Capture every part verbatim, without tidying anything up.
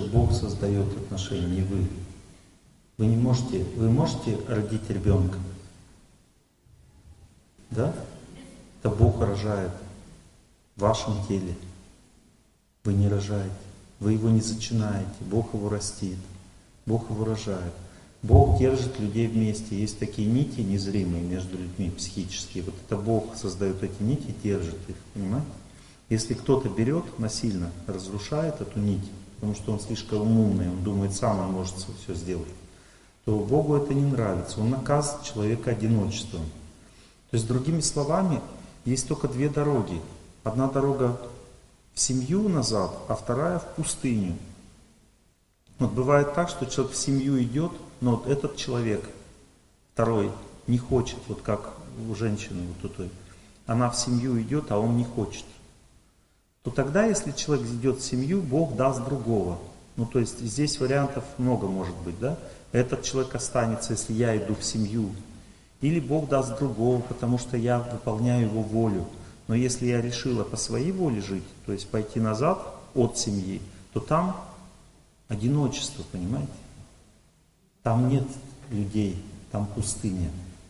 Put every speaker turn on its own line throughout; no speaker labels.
Бог создает отношения, не вы. Вы не можете, вы можете родить ребенка? Да? Это Бог рожает в вашем теле. Вы не рожаете, вы его не зачинаете, Бог его растит, Бог его рожает. Бог держит людей вместе. Есть такие нити незримые между людьми, психические. Вот это Бог создает эти нити, держит их, понимаете? Если кто-то берет насильно, разрушает эту нить, потому что он слишком умный, он думает, сам он может все сделать, то Богу это не нравится. Он наказывает человека одиночеством. То есть, другими словами, есть только две дороги. Одна дорога в семью назад, а вторая в пустыню. Вот бывает так, что человек в семью идет, но вот этот человек, второй, не хочет, вот как у женщины вот этой. Она в семью идет, а он не хочет. То тогда, если человек идет в семью, Бог даст другого. Ну, то есть здесь вариантов много может быть, да? Этот человек останется, если я иду в семью. Или Бог даст другого, потому что я выполняю его волю. Но если я решила по своей воле жить, то есть пойти назад от семьи, то там одиночество, понимаете? Там нет людей, там пустыня.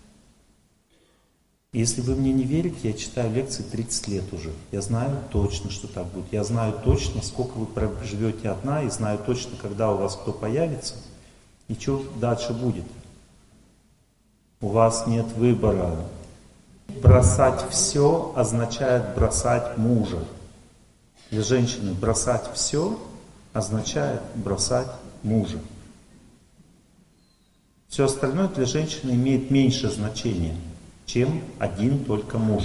Если вы мне не верите, я читаю лекции тридцать лет уже. Я знаю точно, что так будет. Я знаю точно, сколько вы проживете одна, и знаю точно, когда у вас кто появится, и что дальше будет. У вас нет выбора. Бросать все означает бросать мужа. Для женщины бросать все означает бросать мужа. Все остальное для женщины имеет меньше значения, чем один только муж.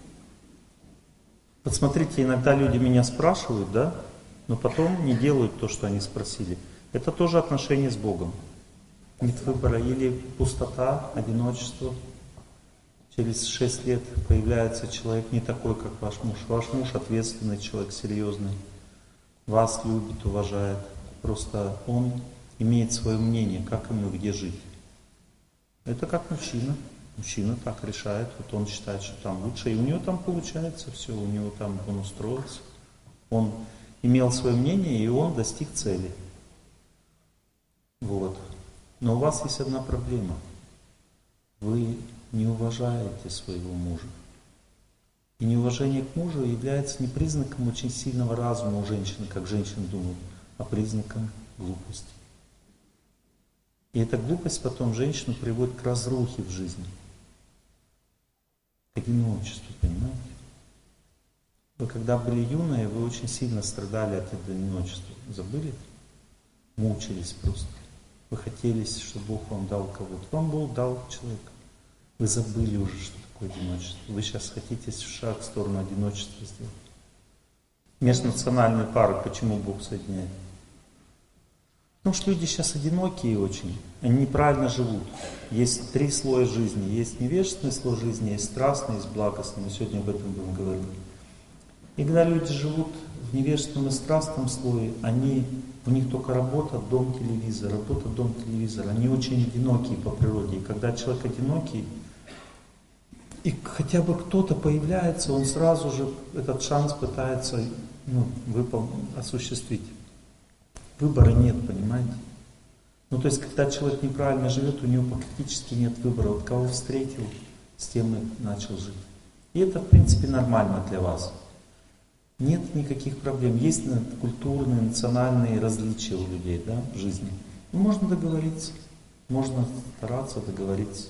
Вот смотрите, иногда люди меня спрашивают, да, но потом не делают то, что они спросили. Это тоже отношение с Богом. Нет выбора, или пустота, одиночество. Через шесть лет появляется человек не такой, как ваш муж. Ваш муж ответственный человек, серьезный. Вас любит, уважает. Просто он имеет свое мнение, как ему где жить. Это как мужчина. Мужчина так решает. Вот он считает, что там лучше. И у него там получается все. У него там он устроился. Он имел свое мнение, и он достиг цели. Вот. Но у вас есть одна проблема. Вы не уважаете своего мужа. И неуважение к мужу является не признаком очень сильного разума у женщины, как женщины думают, а признаком глупости. И эта глупость потом женщину приводит к разрухе в жизни, к одиночеству, понимаете? Вы когда были юные, вы очень сильно страдали от одиночества. Забыли? Мучились просто. Вы хотели, чтобы Бог вам дал кого-то. Вам Бог дал человека. Вы забыли уже, что такое одиночество. Вы сейчас хотите шаг в сторону одиночества сделать. Межнациональные пары, почему Бог соединяет? Потому что люди сейчас одинокие очень. Они неправильно живут. Есть три слоя жизни. Есть невежественный слой жизни, есть страстный, есть благостный. Мы сегодня об этом будем говорить. И когда люди живут в невежественном и страстном слое, они, у них только работа, дом, телевизор, работа, дом, телевизор. Они очень одинокие по природе. И когда человек одинокий, и хотя бы кто-то появляется, он сразу же этот шанс пытается ну, выполнить, осуществить. Выбора нет, понимаете? Ну то есть, когда человек неправильно живет, у него практически нет выбора. Вот кого встретил, с тем и начал жить. И это, в принципе, нормально для вас. Нет никаких проблем. Есть культурные, национальные различия у людей, да, в жизни. Ну, можно договориться, можно стараться договориться.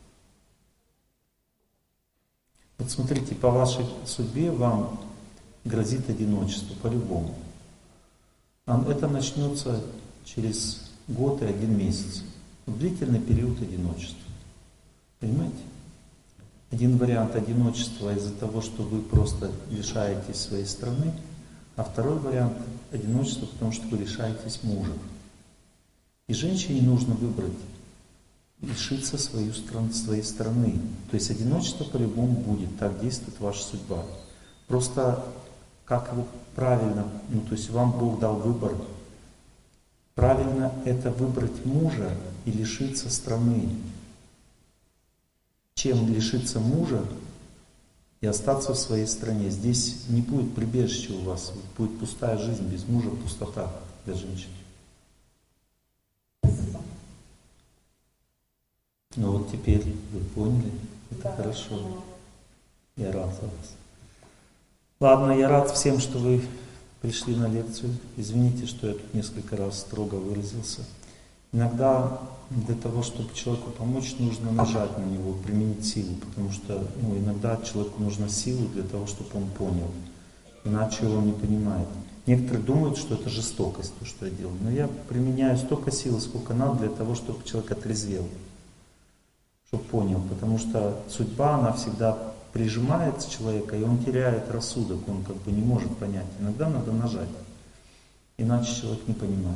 Вот смотрите, по вашей судьбе вам грозит одиночество, по-любому. Это начнется через год и один месяц. Длительный период одиночества. Понимаете? Один вариант одиночества из-за того, что вы просто лишаетесь своей страны, а второй вариант одиночества, потому что вы лишаетесь мужа. И женщине нужно выбрать, лишиться свою стран, своей страны. То есть одиночество по-любому будет, так действует ваша судьба. Просто как его правильно, ну то есть вам Бог дал выбор. Правильно это выбрать мужа и лишиться страны, чем лишиться мужа и остаться в своей стране. Здесь не будет прибежища у вас, будет пустая жизнь, без мужа пустота. для женщин. Ну вот теперь вы поняли, это да, хорошо. Да. Я рад за вас. Ладно, я рад всем, что вы пришли на лекцию. Извините, что я тут несколько раз строго выразился. Иногда для того, чтобы человеку помочь, нужно нажать на него, применить силу, потому что ну, иногда человеку нужна сила для того, чтобы он понял, иначе он не понимает. Некоторые думают, что это жестокость, то, что я делаю, но я применяю столько силы, сколько надо для того, чтобы человек отрезвел, чтобы понял, потому что судьба, она всегда прижимает человека, и он теряет рассудок, он как бы не может понять. Иногда надо нажать, иначе человек не понимает.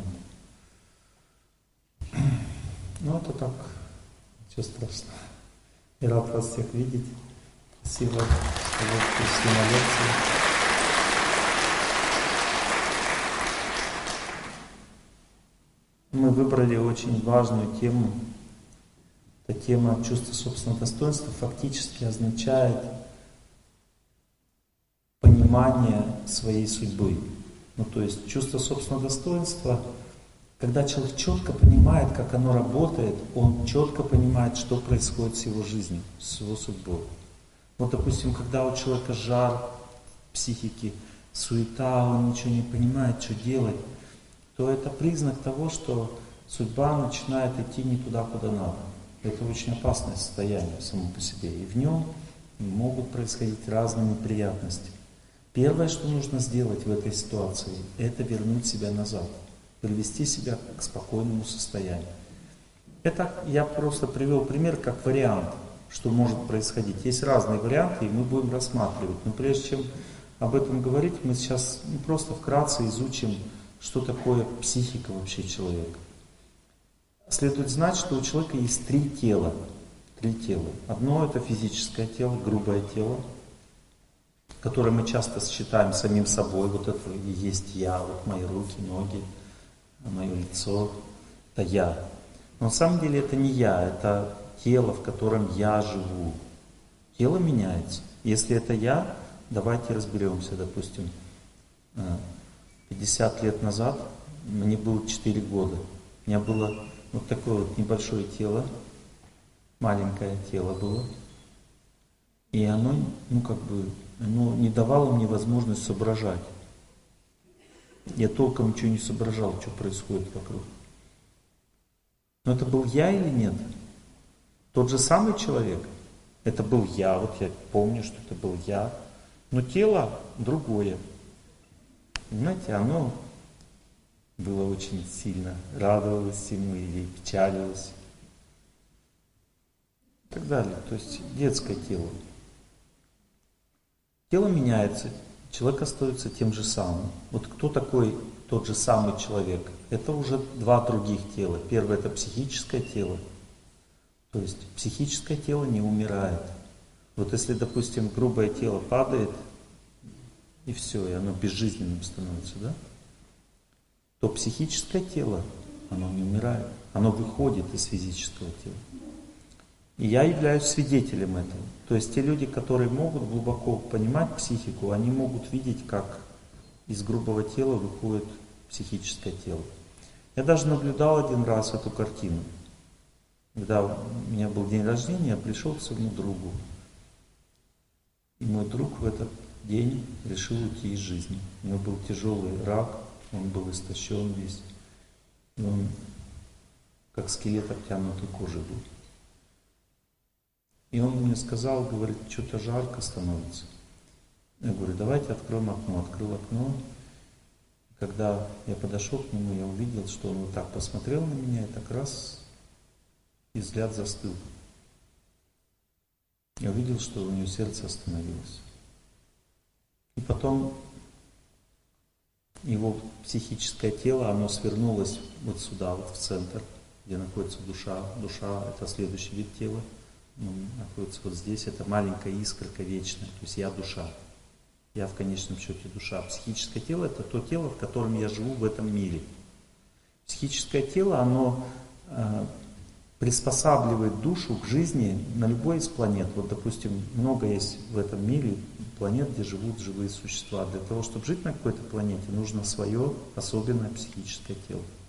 Ну, это так, ничего страшного. Я рад вас всех видеть. Спасибо, что вы пришли на лекцию. Мы выбрали очень важную тему. Эта тема чувства собственного достоинства фактически означает понимание своей судьбы. Ну, то есть чувство собственного достоинства. Когда человек четко понимает, как оно работает, он четко понимает, что происходит с его жизнью, с его судьбой. Вот, допустим, когда у человека жар психики, суета, он ничего не понимает, что делать, то это признак того, что судьба начинает идти не туда, куда надо. Это очень опасное состояние само по себе. И в нем могут происходить разные неприятности. Первое, что нужно сделать в этой ситуации, это вернуть себя назад. Привести себя к спокойному состоянию. Это я просто привел пример как вариант, что может происходить. Есть разные варианты, и мы будем рассматривать. Но прежде чем об этом говорить, мы сейчас ну, просто вкратце изучим, что такое психика вообще человека. Следует знать, что у человека есть три тела. Три тела. Одно это физическое тело, грубое тело, которое мы часто считаем самим собой. Вот это и есть я, вот мои руки, ноги. Мое лицо, это я. Но на самом деле это не я, это тело, в котором я живу. Тело меняется. Если это я, давайте разберемся. Допустим, пятьдесят лет назад мне было четыре года. У меня было вот такое вот небольшое тело, маленькое тело было. И оно, ну как бы, оно не давало мне возможность соображать. Я толком ничего не соображал, что происходит вокруг. Но это был я или нет? Тот же самый человек? Это был я, вот я помню, что это был я. Но тело другое. Понимаете, оно было очень сильно, радовалось ему или печалилось. И так далее. То есть детское тело. Тело меняется. Человек остается тем же самым. Вот кто такой тот же самый человек? Это уже два других тела. Первое это психическое тело. То есть психическое тело не умирает. Вот если, допустим, грубое тело падает, и все, и оно безжизненным становится, да? То психическое тело, оно не умирает. Оно выходит из физического тела. И я являюсь свидетелем этого. То есть те люди, которые могут глубоко понимать психику, они могут видеть, как из грубого тела выходит психическое тело. Я даже наблюдал один раз эту картину. Когда у меня был день рождения, я пришел к своему другу. И мой друг в этот день решил уйти из жизни. У него был тяжелый рак, он был истощен весь. И он как скелет обтянутой кожей был. И он мне сказал, говорит, что-то жарко становится. Я говорю, давайте откроем окно. Открыл окно. Когда я подошел к нему, я увидел, что он вот так посмотрел на меня, и так раз, и взгляд застыл. Я увидел, что у него сердце остановилось. И потом его психическое тело, оно свернулось вот сюда, вот в центр, где находится душа. Душа — это следующий вид тела. Ну, находится вот здесь, это маленькая искорка вечная, то есть я душа. Я в конечном счете душа. Психическое тело — это то тело, в котором я живу в этом мире. Психическое тело, оно э, приспосабливает душу к жизни на любой из планет. Вот, допустим, много есть в этом мире планет, где живут живые существа. Для того, чтобы жить на какой-то планете, нужно свое особенное психическое тело.